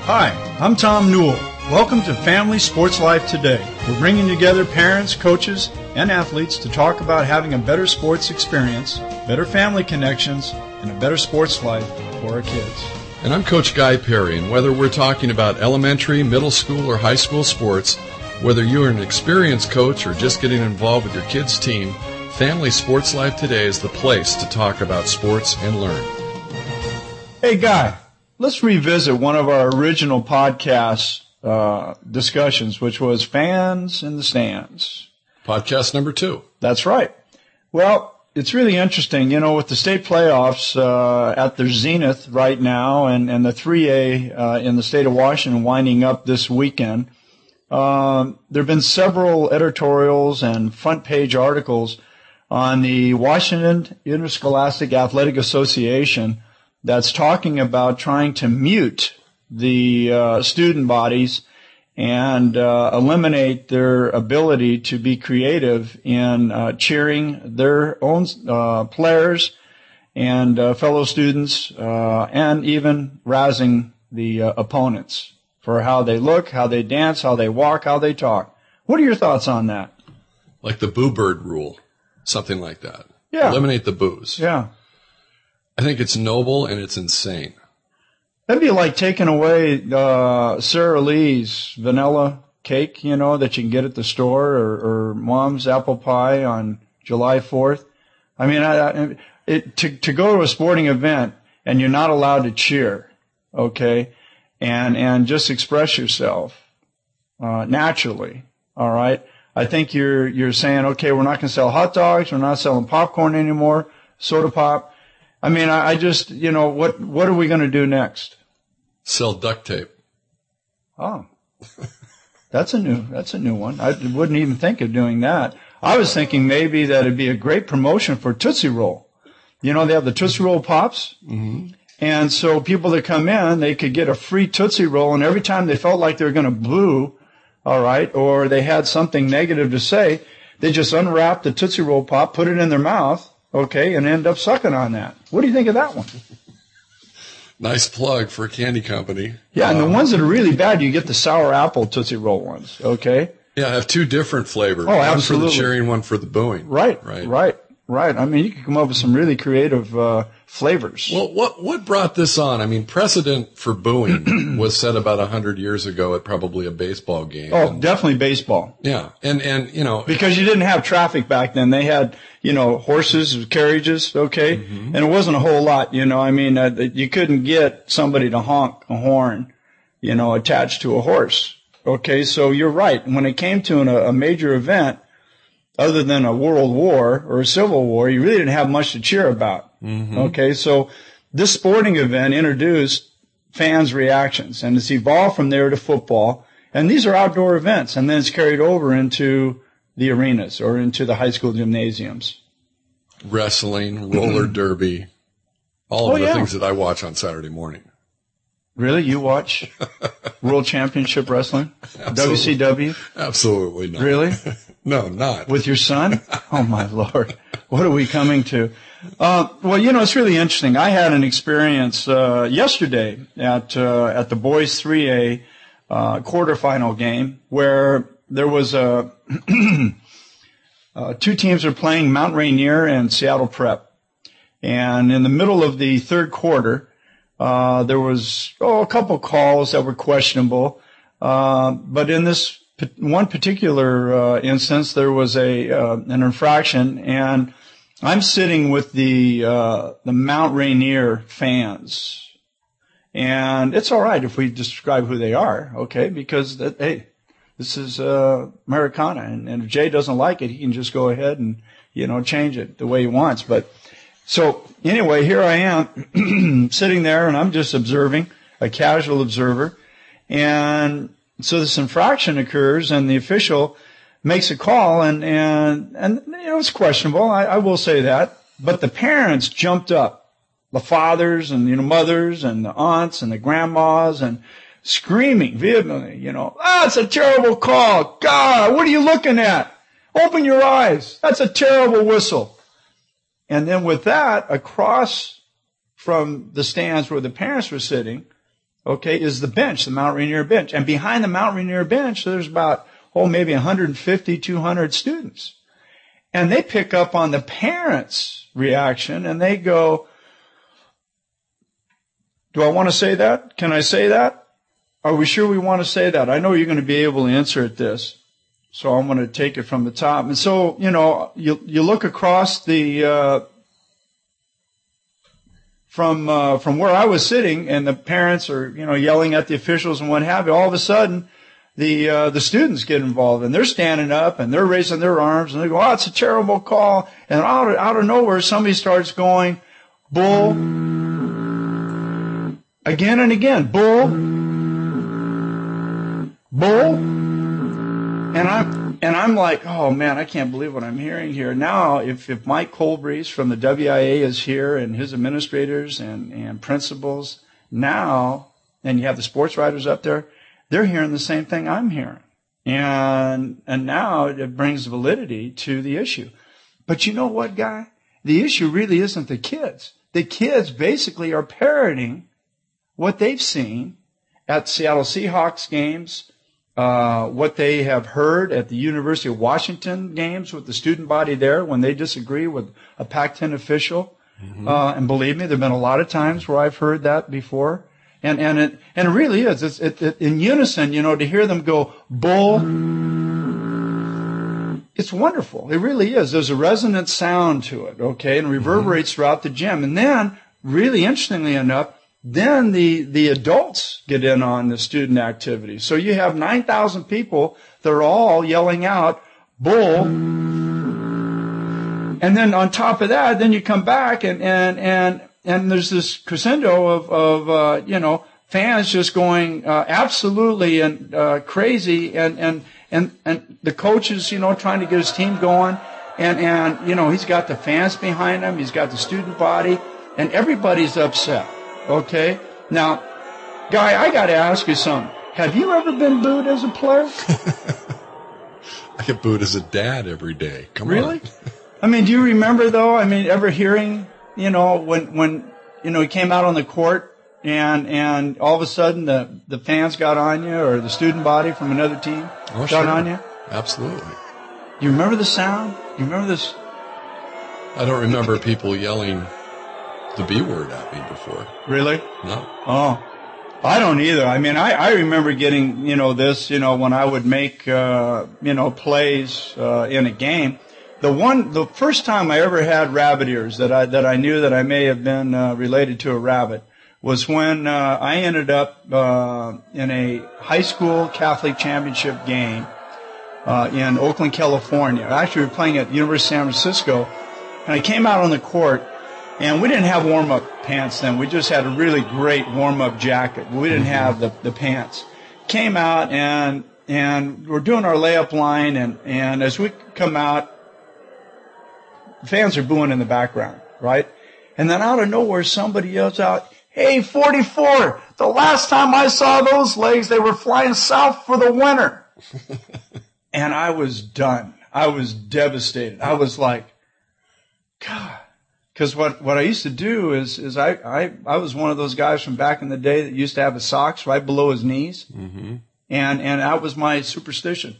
Hi, I'm Tom Newell. Welcome to Family Sports Life Today. We're bringing together parents, coaches, and athletes to talk about having a better sports experience, better family connections, and a better sports life for our kids. And I'm Coach Guy Perry, and whether we're talking about elementary, middle school, or high school sports, whether you're an experienced coach or just getting involved with your kids' team, Family Sports Life Today is the place to talk about sports and learn. Hey, Guy, let's revisit one of our original podcast discussions, which was Fans in the Stands. Podcast number 2. That's right. Well, it's really interesting, you know, with the state playoffs at their zenith right now and the 3A in the state of Washington winding up this weekend, there have been several editorials and front-page articles on the Washington Interscholastic Athletic Association that's talking about trying to mute the student bodies and eliminate their ability to be creative in cheering their own players and fellow students and even rousing the opponents for how they look, how they dance, how they walk, how they talk. What are your thoughts on that? Like the boo bird rule, something like that. Yeah. Eliminate the boos. Yeah. I think it's noble and it's insane. That'd be like taking away Sara Lee's vanilla cake, you know, that you can get at the store, or Mom's apple pie on July 4th. I mean, to go to a sporting event and you're not allowed to cheer, okay, and just express yourself naturally, all right? I think you're saying, okay, we're not going to sell hot dogs, we're not selling popcorn anymore, soda pop. I mean, I just, you know, what are we going to do next? Sell duct tape. Oh, that's a new one. I wouldn't even think of doing that. I was thinking maybe that it'd be a great promotion for Tootsie Roll. You know, they have the Tootsie Roll Pops. Mm-hmm. And so people that come in, they could get a free Tootsie Roll, and every time they felt like they were going to boo, all right, or they had something negative to say, they just unwrap the Tootsie Roll Pop, put it in their mouth, okay, and end up sucking on that. What do you think of that one? Nice plug for a candy company. Yeah, and the ones that are really bad, you get the sour apple Tootsie Roll ones, okay? Yeah, I have 2 different flavors. Oh, absolutely. One for the cheering, one for the booing. Right. I mean, you can come up with some really creative flavors. Well, what brought this on? I mean, precedent for booing was set about 100 years ago at probably a baseball game. Oh, definitely baseball. Yeah, and you know, because you didn't have traffic back then. They had, you know, horses, carriages, okay, and it wasn't a whole lot. You know, I mean, you couldn't get somebody to honk a horn, you know, attached to a horse. Okay, so you're right. When it came to a major event, other than a world war or a civil war, you really didn't have much to cheer about. Mm-hmm. Okay, so this sporting event introduced fans' reactions, and it's evolved from there to football. And these are outdoor events, and then it's carried over into the arenas or into the high school gymnasiums. Wrestling, roller derby, all of the things that I watch on Saturday morning. Really? You watch World Championship Wrestling? Absolutely. WCW? Absolutely not. Really? No, not. With your son? Oh, my Lord. What are we coming to? Well, you know, it's really interesting. I had an experience yesterday at the boys 3A quarterfinal game where there was 2 teams were playing, Mount Rainier and Seattle Prep. And in the middle of the third quarter, there was a couple calls that were questionable, but in this one particular instance, there was an infraction, and I'm sitting with the Mount Rainier fans, and it's all right if we describe who they are, okay? Because hey, this is Americana, and if Jay doesn't like it, he can just go ahead and change it the way he wants, but. So anyway, here I am sitting there, and I'm just observing, a casual observer. And so this infraction occurs, and the official makes a call, and it's questionable. I will say that. But the parents jumped up, the fathers and mothers and the aunts and the grandmas, and screaming vehemently, it's a terrible call. God, what are you looking at? Open your eyes. That's a terrible whistle. And then with that, across from the stands where the parents were sitting, okay, is the bench, the Mount Rainier bench. And behind the Mount Rainier bench, there's about, maybe 150, 200 students. And they pick up on the parents' reaction, and they go, do I want to say that? Can I say that? Are we sure we want to say that? I know you're going to be able to answer at this. So I'm going to take it from the top. And so, you look across the, from where I was sitting, and the parents are, yelling at the officials and what have you. All of a sudden, the students get involved, and they're standing up and they're raising their arms, and they go, "Oh, it's a terrible call." And out of nowhere, somebody starts going, "Bull." Again and again, "Bull. Bull." And I'm like, oh man, I can't believe what I'm hearing here. Now, if Mike Colbreeze from the WIA is here, and his administrators and principals now, and you have the sports writers up there, they're hearing the same thing I'm hearing. And now it brings validity to the issue. But you know what, Guy? The issue really isn't the kids. The kids basically are parroting what they've seen at Seattle Seahawks games, what they have heard at the University of Washington games with the student body there when they disagree with a Pac-10 official. Mm-hmm. And believe me, there have been a lot of times where I've heard that before. And it really is. It's in unison, to hear them go, "Bull." It's wonderful. It really is. There's a resonant sound to it, okay, and reverberates throughout the gym. And then, really interestingly enough, then the adults get in on the student activity. So you have 9,000 people that are all yelling out, "Bull." And then on top of that, then you come back and there's this crescendo of fans just going absolutely and crazy, and the coaches trying to get his team going, and he's got the fans behind him, he's got the student body, and everybody's upset. Okay, now, Guy, I got to ask you something. Have you ever been booed as a player? I get booed as a dad every day. Come on. Really? I mean, do you remember though? I mean, ever hearing? When he came out on the court and all of a sudden the fans got on you, or the student body from another team got on you? Absolutely. Do you remember the sound? Do you remember this? I don't remember people yelling the B word at me before. Really? No. Oh, I don't either. I mean, I remember getting, this, when I would make, plays, in a game. The first time I ever had rabbit ears that I knew that I may have been related to a rabbit was when I ended up in a high school Catholic championship game in Oakland, California. Actually, we were playing at the University of San Francisco, and I came out on the court, and we didn't have warm-up pants then. We just had a really great warm-up jacket. We didn't have the pants. Came out, and we're doing our layup line, and as we come out, fans are booing in the background, right? And then out of nowhere, somebody yells out, "Hey, 44, the last time I saw those legs, they were flying south for the winter." And I was done. I was devastated. I was like, God. Because what I used to do is I was one of those guys from back in the day that used to have his socks right below his knees. Mm-hmm. And that was my superstition.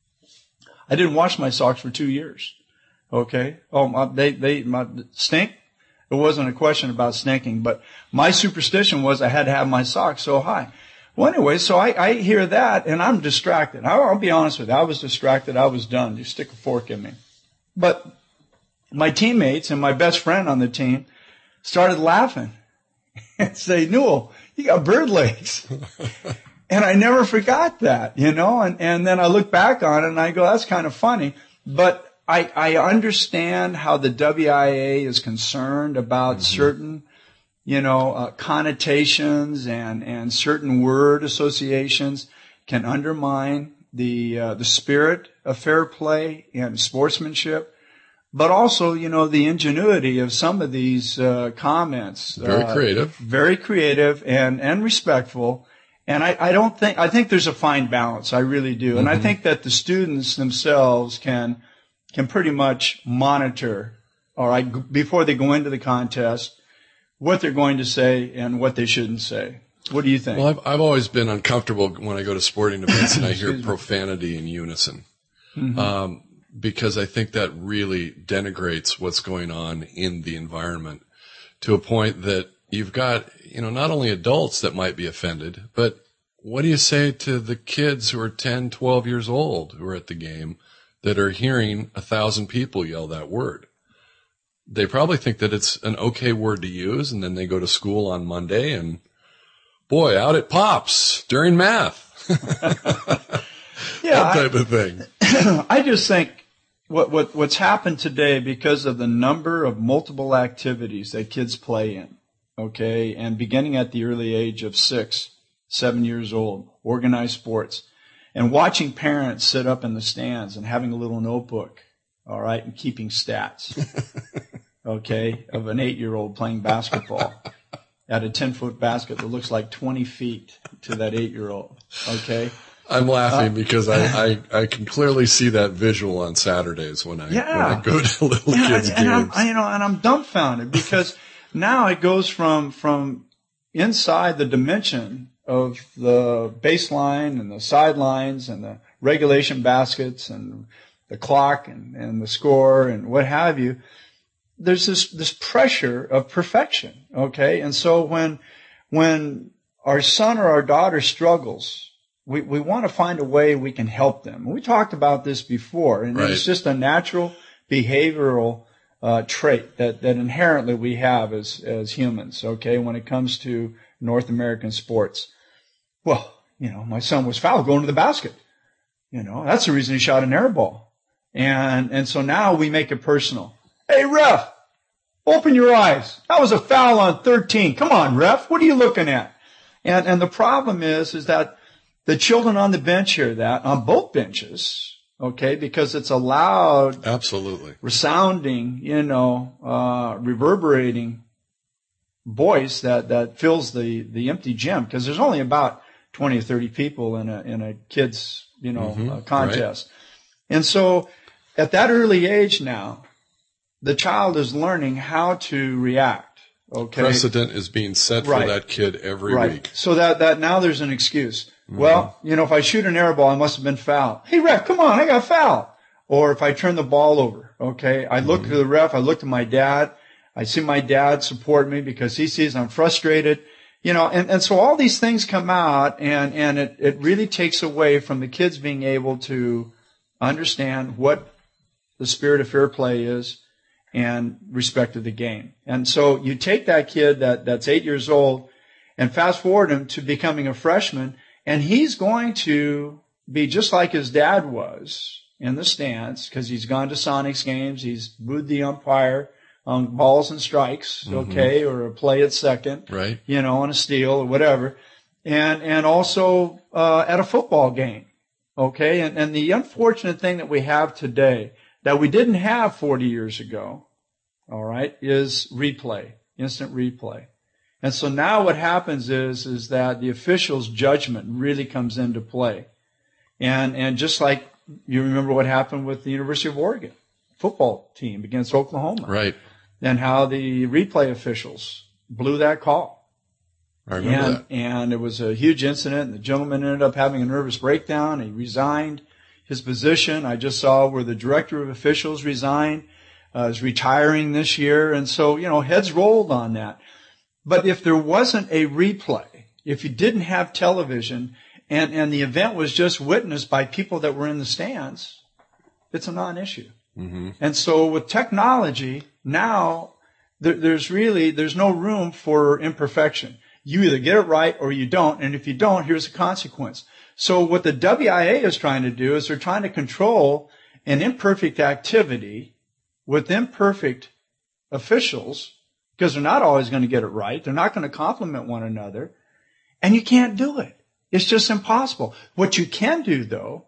I didn't wash my socks for 2 years. Okay. They stink. It wasn't a question about stinking, but my superstition was I had to have my socks so high. Well, anyway, so I hear that and I'm distracted. I'll be honest with you. I was distracted. I was done. You stick a fork in me. But my teammates and my best friend on the team started laughing and say, "Newell, you got bird legs." And I never forgot that, and then I look back on it and I go, that's kind of funny. But I understand how the WIA is concerned about certain, connotations and certain word associations can undermine the spirit of fair play and sportsmanship, but also, the ingenuity of some of these comments. Very creative and respectful. And I think there's a fine balance. I really do. And I think that the students themselves can pretty much monitor, all right, before they go into the contest, what they're going to say and what they shouldn't say. What do you think? Well, I've always been uncomfortable when I go to sporting events and I hear profanity in unison. Mm-hmm. Because I think that really denigrates what's going on in the environment to a point that you've got, not only adults that might be offended, but what do you say to the kids who are 10, 12 years old who are at the game that are hearing 1,000 people yell that word? They probably think that it's an okay word to use, and then they go to school on Monday and, boy, out it pops during math. Yeah, that type of thing. I just think what's happened today, because of the number of multiple activities that kids play in, okay, and beginning at the early age of 6, 7 years old, organized sports, and watching parents sit up in the stands and having a little notebook, all right, and keeping stats, okay, of an 8-year-old playing basketball at a 10-foot basket that looks like 20 feet to that 8-year-old, okay? I'm laughing because I can clearly see that visual on Saturdays when I go to little kids' games. And I'm dumbfounded because now it goes from inside the dimension of the baseline and the sidelines and the regulation baskets and the clock and the score and what have you. There's this pressure of perfection, okay? And so when our son or our daughter struggles, we want to find a way we can help them. We talked about this before, and right. It's just a natural behavioral trait that inherently we have as humans, okay, when it comes to North American sports. Well, my son was fouled going to the basket. That's the reason he shot an air ball. And so now we make it personal. Hey, ref, open your eyes. That was a foul on 13. Come on, ref, what are you looking at? And the problem is that the children on the bench hear that on both benches, okay, because it's a loud, absolutely resounding, reverberating voice that fills the empty gym, because there's only about 20 or 30 people in a kid's, contest. Right. And so at that early age now, the child is learning how to react. Okay. Precedent is being set for that kid every week. So that now there's an excuse. Mm-hmm. Well, if I shoot an air ball, I must have been fouled. Hey, ref, come on, I got fouled. Or if I turn the ball over, okay, I look to the ref, I look to my dad, I see my dad support me because he sees I'm frustrated, and so all these things come out, and it really takes away from the kids being able to understand what the spirit of fair play is and respect of the game. And so you take that kid that's 8 years old and fast forward him to becoming a freshman, and he's going to be just like his dad was in the stands, because he's gone to Sonics games, he's booed the umpire on balls and strikes, okay, or a play at second, right, on a steal or whatever, and also at a football game, okay. And the unfortunate thing that we have today that we didn't have 40 years ago, all right, is replay, instant replay. And so now what happens is that the official's judgment really comes into play. And just like you remember what happened with the University of Oregon football team against Oklahoma. Right. And how the replay officials blew that call. I remember that. And it was a huge incident, and the gentleman ended up having a nervous breakdown. He resigned his position. I just saw where the director of officials resigned, is retiring this year. And so, heads rolled on that. But if there wasn't a replay, if you didn't have television, and the event was just witnessed by people that were in the stands, it's a non-issue. Mm-hmm. And so with technology, now there's no room for imperfection. You either get it right or you don't, and if you don't, here's a consequence. So what the WIA is trying to do is they're trying to control an imperfect activity with imperfect officials, because they're not always going to get it right. They're not going to complement one another. And you can't do it. It's just impossible. What you can do, though,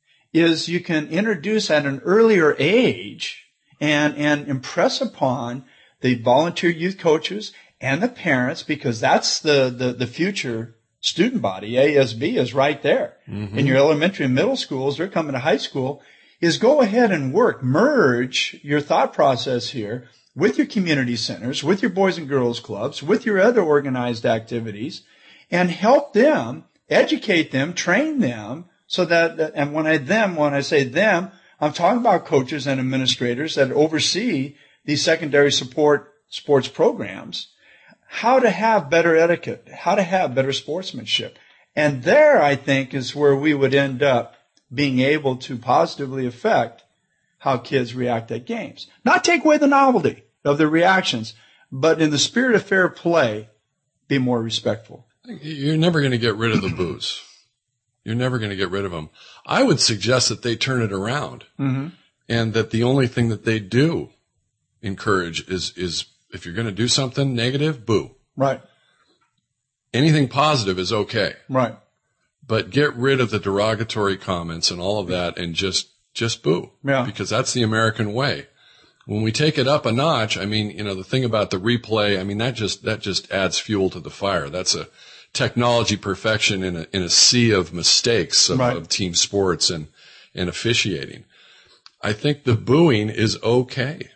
is you can introduce at an earlier age and impress upon the volunteer youth coaches and the parents, because that's the future student body. ASB is right there. Mm-hmm. In your elementary and middle schools, they're coming to high school, is go ahead and merge your thought process here with your community centers, with your boys and girls clubs, with your other organized activities, and help them, educate them, train them so that, and when I say them, I'm talking about coaches and administrators that oversee these secondary support sports programs, how to have better etiquette, how to have better sportsmanship. And there, I think, is where we would end up being able to positively affect how kids react at games. Not take away the novelty of their reactions, but in the spirit of fair play, be more respectful. You're never going to get rid of the boos. You're never going to get rid of them. I would suggest that they turn it around, and that the only thing that they do encourage is if you're going to do something negative, boo. Right. Anything positive is okay. Right. But get rid of the derogatory comments and all of that and just boo. Yeah. Because that's the American way. When we take it up a notch, I mean, the thing about the replay, I mean, that just adds fuel to the fire. That's a technology perfection in a sea of mistakes of team sports and officiating. I think the booing is okay.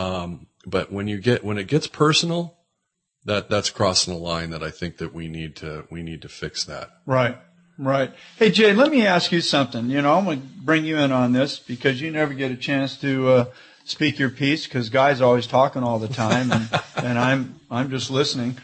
But when it gets personal, that's crossing a line that I think that we need to fix that. Right. Right. Hey, Jay, let me ask you something. I'm going to bring you in on this because you never get a chance to speak your piece because Guy's always talking all the time and I'm just listening.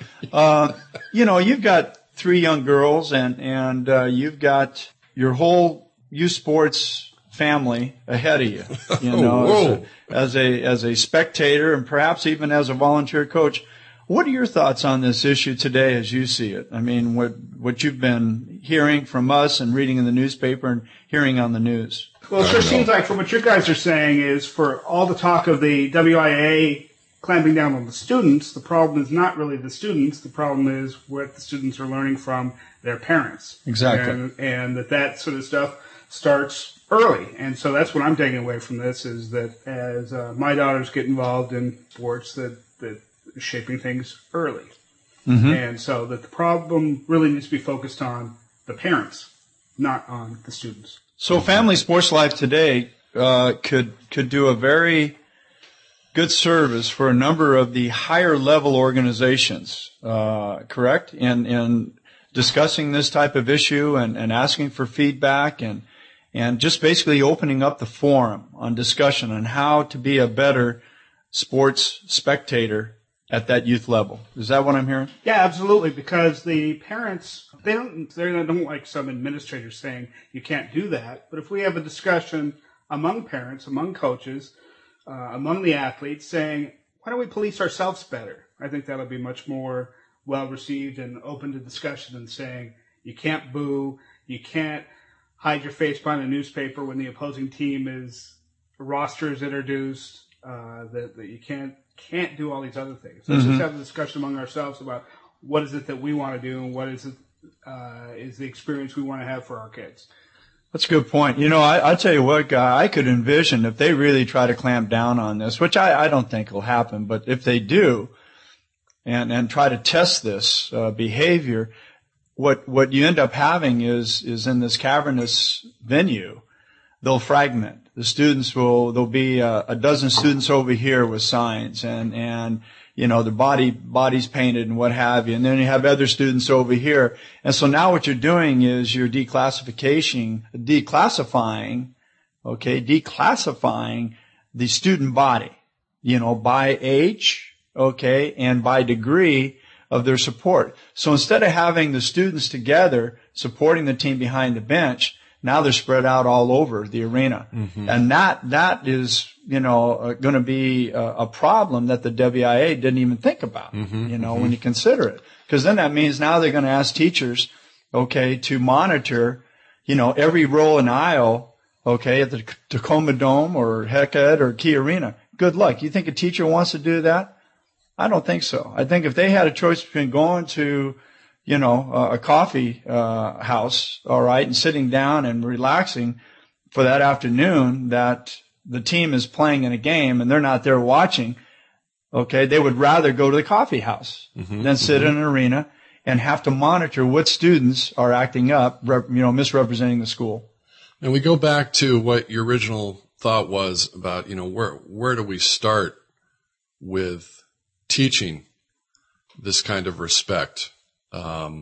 You've got 3 young girls and you've got your whole youth sports family ahead of you, as a spectator and perhaps even as a volunteer coach. What are your thoughts on this issue today as you see it? I mean, what you've been hearing from us and reading in the newspaper and hearing on the news. Well, it sure seems like from what you guys are saying is for all the talk of the WIAA clamping down on the students, the problem is not really the students. The problem is what the students are learning from their parents. Exactly. And that sort of stuff starts early. And so that's what I'm taking away from this is that as my daughters get involved in sports, that shaping things early. And so that the problem really needs to be focused on the parents, not on the students. So Family Sports Life today could do a very good service for a number of the higher level organizations, correct? In discussing this type of issue and asking for feedback and just basically opening up the forum on discussion on how to be a better sports spectator at that youth level. Is that what I'm hearing? Yeah, absolutely. Because the parents, they don't like some administrators saying you can't do that. But if we have a discussion among parents, among coaches, among the athletes, saying, why don't we police ourselves better? I think that'll be much more well received and open to discussion than saying you can't boo, you can't hide your face behind a newspaper when the opposing team roster is introduced, that you can't do all these other things. Let's just have a discussion among ourselves about what is it that we want to do and what is the experience we want to have for our kids. That's a good point. I tell you what, Guy, I could envision if they really try to clamp down on this, which I don't think will happen, but if they do and try to test this behavior, what you end up having is in this cavernous venue, they'll fragment. The students there'll be a dozen students over here with signs and the body's painted and what have you. And then you have other students over here. And so now what you're doing is you're declassifying the student body, by age, and by degree of their support. So instead of having the students together supporting the team behind the bench, now they're spread out all over the arena. And that is, going to be a problem that the WIA didn't even think about, when you consider it. Because then that means now they're going to ask teachers, to monitor, every row and aisle, at the Tacoma Dome or Hecate or Key Arena. Good luck. You think a teacher wants to do that? I don't think so. I think if they had a choice between going to a coffee house, all right, and sitting down and relaxing for that afternoon that the team is playing in a game and they're not there watching, they would rather go to the coffee house than sit in an arena and have to monitor what students are acting up, misrepresenting the school. And we go back to what your original thought was about, where do we start with teaching this kind of respect?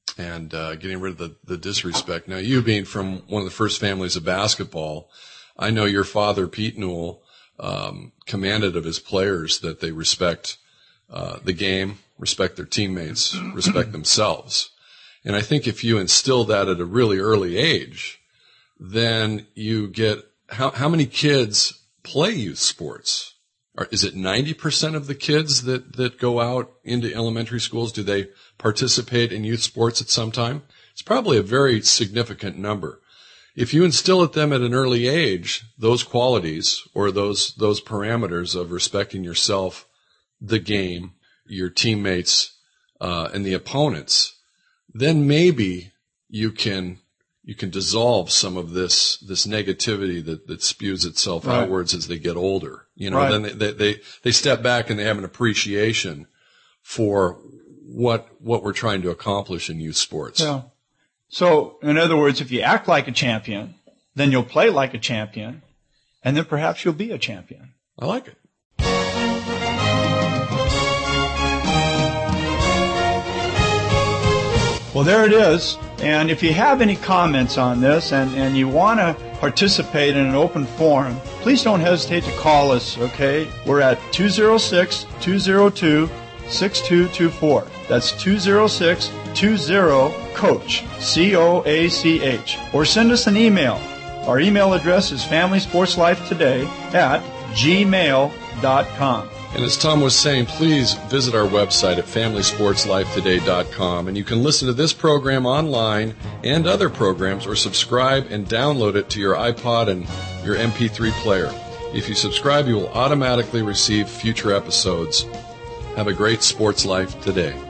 and getting rid of the disrespect. Now, you being from one of the first families of basketball, I know your father, Pete Newell, commanded of his players that they respect the game, respect their teammates, respect themselves. And I think if you instill that at a really early age, then you get how many kids play youth sports? Is it 90% of the kids that go out into elementary schools? Do they participate in youth sports at some time? It's probably a very significant number. If you instill at them at an early age those qualities or those parameters of respecting yourself, the game, your teammates, and the opponents, then maybe you can dissolve some of this negativity that spews itself right. outwards as they get older. Right. Then they step back and they have an appreciation for what we're trying to accomplish in youth sports. Yeah. So, in other words, if you act like a champion, then you'll play like a champion, and then perhaps you'll be a champion. I like it. Well, there it is. And if you have any comments on this and you want to participate in an open forum, please don't hesitate to call us, okay? We're at 206-202-6224. That's 206-20-COACH, C-O-A-C-H. Or send us an email. Our email address is FamilySportsLifeToday@gmail.com. And as Tom was saying, please visit our website at FamilySportsLifeToday.com, and you can listen to this program online and other programs, or subscribe and download it to your iPod and your MP3 player. If you subscribe, you will automatically receive future episodes. Have a great sports life today.